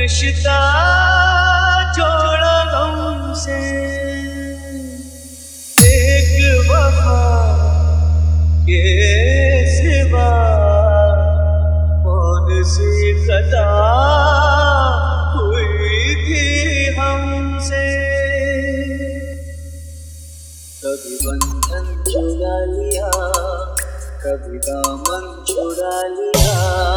रिश्ता जोड़ा हमसे, एक वफा के सिवा कौन सी खता हुई थी हमसे। कभी बंधन चुरा लिया, कभी दामन चुरा लिया।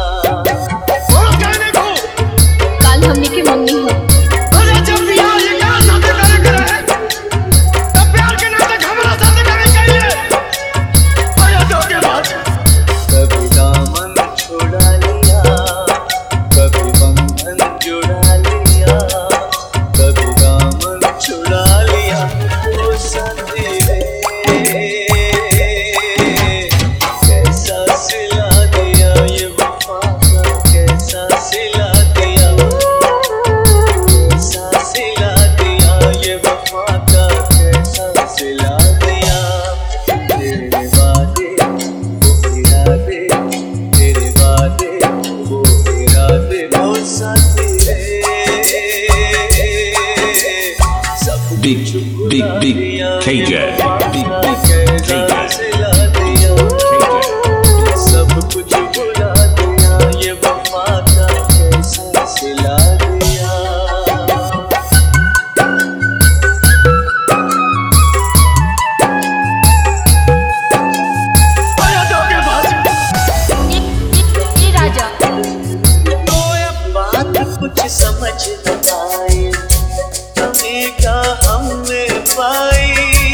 काल हमने की मम्मी है। अरे जब भी आओ ये क्या शादी करे तब प्यार के नाते हमारा शादी करनी चाहिए। आया दोगे बात। कभी दामन छुड़ा लिया, कभी बंधन जुड़ा लिया, कभी दामन छुड़ा लिया। ओ साथी रे कैसा सिला दिया ये वफा का, कैसा सिला दिया, कैसा सिला दिया ये वफा का, कैसा सिला दिया। तेरे वादे वो इरादे, तेरे वादे वो इरादे, वो साथी रे सब Big KJ. Big कैसा सिला दिया, सब कुछ भुला दिया ये वफा का, कैसा सिला दिया। आया दोगे बात। ये राजा तो अब बात कुछ समझ न आई, कमी का हमने पाई।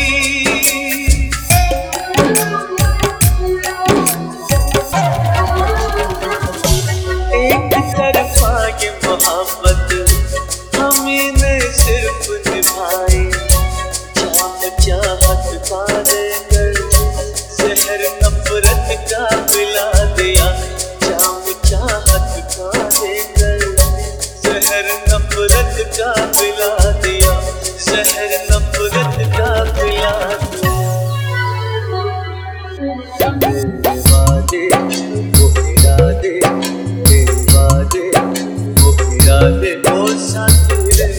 एक तरफा ये मोहब्बत हमें ने सिर्फ निभाई। जाम चाहत का देकर जहर नफरत का पिला दिया, जाम चाहत का देकर जहर नफरत का पिला दिया, जहर नफरत का पिला दिया। तेरे वादे वो इरादे, तेरे वादे वो इरादे, वो साथी रे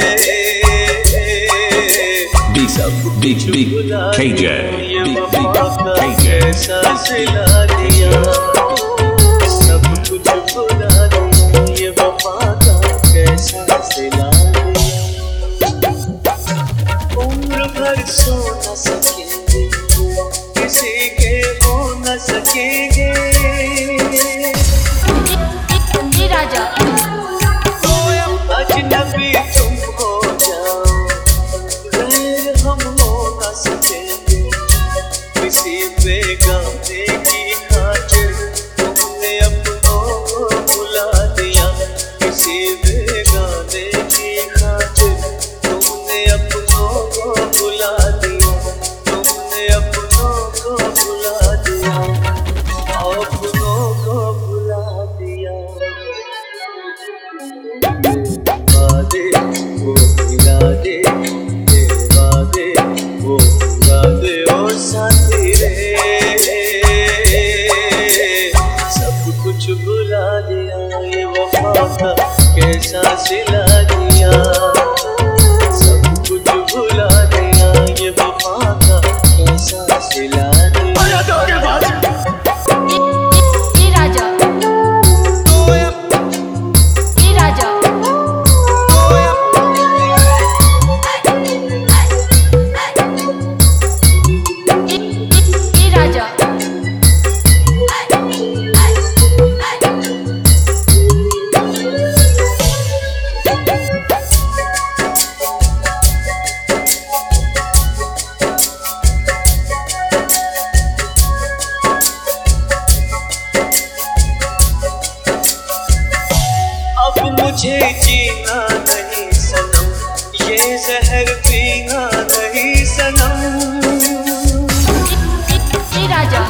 Big KJ. Big KJ. कैसा सिला दिया, सब कुछ भुला दिया ये वफा का, कैसा सिला दिया। उम्र भर सो न सकेंगे, किसी के हो न सकेंगे। ये राजा अजनबी तुम हो जाओ, गैर हम हो न सकेंगे। किसी बेगाने की खातिर तुमने अपनों को भुला दिया, किसी बेगाने की खातिर तुमने अपनों को भुला दिया, तुमने अपनों को भुला दिया, अपनों को भुला दिया। वादे वो इरादे, तेरे वादे वो इरादे, ओ साथी रे सब कुछ भुला दिया ये वफा का, कैसा सिला दिया। सब कुछ भुला दिया ये वफा का, कैसा सिला दिया। आया दोगे बात। ये राजा ये राजा ये राजा अब मुझे जीना नहीं सनम, ये जहर पीना नहीं सनम। ये राजा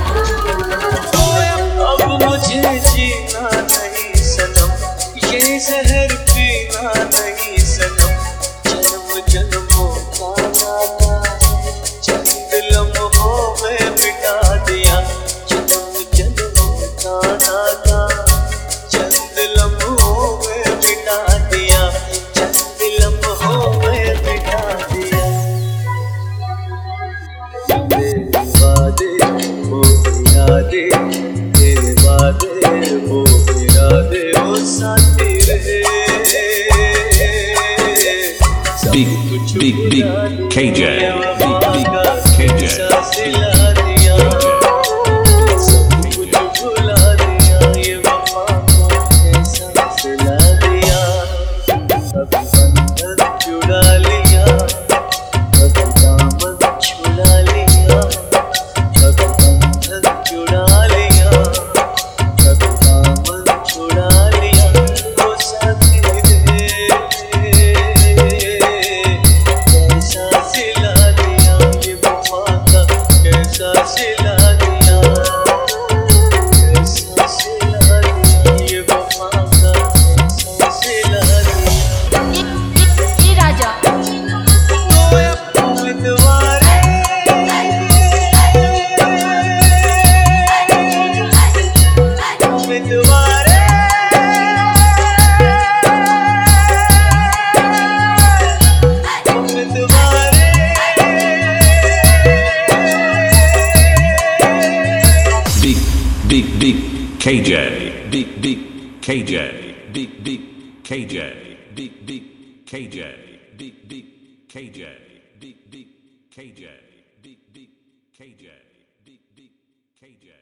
अब मुझे जीना नहीं सनम, ये जहर पीना नहीं सनम। जन्म जन्मों का नाता चंद लम्हों में मिटा दिया, जन्म जन्मों का नाता चंद लम्हों में मिटा दिया। KJ. कैसा सिला दिया सब कुछ भुला दिया ये वफा को कैसा सिला दिया कभी बंधन जुड़ा लिया कभी दामन छुड़ा लिया कभी बंधन जुड़ा लिया कभी दामन छुड़ा लिया वो साथी रे कैसा सिला दिया ये वफा का कैसा सिला दिया कैसा सिला दिया ये वफा का कैसा सिला दिया ए राजा उम्मीदवारे उम्मीदवारे KJ. KJ. KJ. KJ. KJ. KJ. KJ.